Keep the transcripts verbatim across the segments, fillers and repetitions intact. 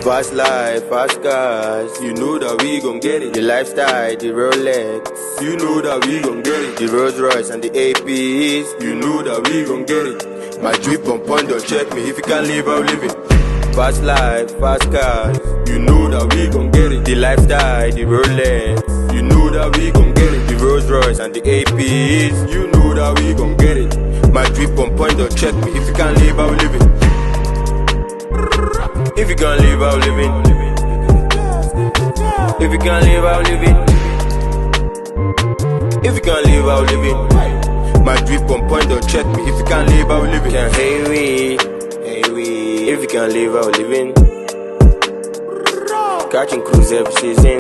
Fast life, fast cars, you know that we gon' get it. The lifestyle, the Rolex, you know that we gon' get it. The Rolls Royce and the A Ps, you know that we gon' get it. My drip on point, don't check me if you can't live, I'll live it. Fast life, fast cars, you know that we gon' get it. The lifestyle, the Rolex, you know that we gon' get it. The Rolls Royce and the A Ps, you know that we gon' get it. My drip on point, don't check me if you can't live, I'll live it. If you can't live, I'll live it. If you can't live, I'll live it. If you can't live, I'll live it. My drip on point, don't check me. If you can't live, I'll live it. Can't hey we, hey we. If you can't live, I'll live it. Catching cruise every season.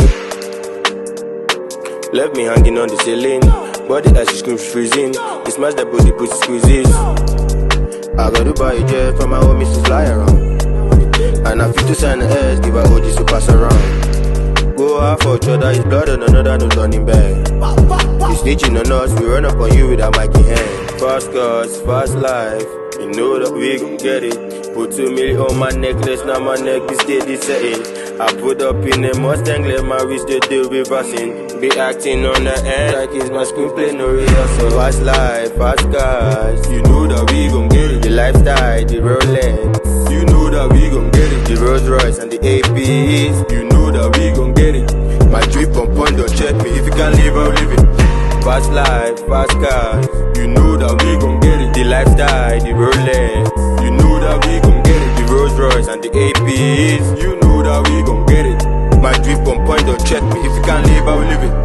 Left me hanging on the ceiling. Body as she screams freezing. It smash that body, pussy squeezes. I gotta buy a jet for my homies to fly around. And I feel to sign the S, give her O Gs to pass around. Go out for each other, it's blood on another, no turning back. You snitching on us, we run up on you with a mic in hand. Fast cars, fast life, you know that we gon' get it. Put two million on my necklace, now my neck is steady setting. I put up in a Mustang, let my wrist do the reversing. Be acting on the end, like it's my screenplay, no rehearsal. Fast life, fast cars, you know that we gon' get it. The lifestyle, the Rolex, you know that we gon' get it. The Rolls Royce and the A Ps, you know that we gon' get it. My drip on point, don't check me, if you can't live, I'll live it. Fast life, fast cars, you know that we gon' get it. The lifestyle, the Rolex, you know that we gon' get it. The Rolls Royce and the A Ps, you know that we gon' get it. My drip on point, don't check me, if you can't live, I'll live it.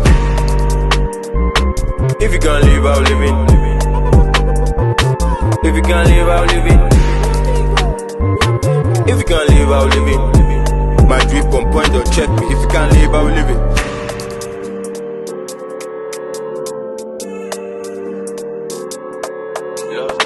If you can't live, I'll live it. If you can't live, I'll live it. If you can't live, I'll live it. My drip on point, don't check me, if you can't live, I'll live it. Lost.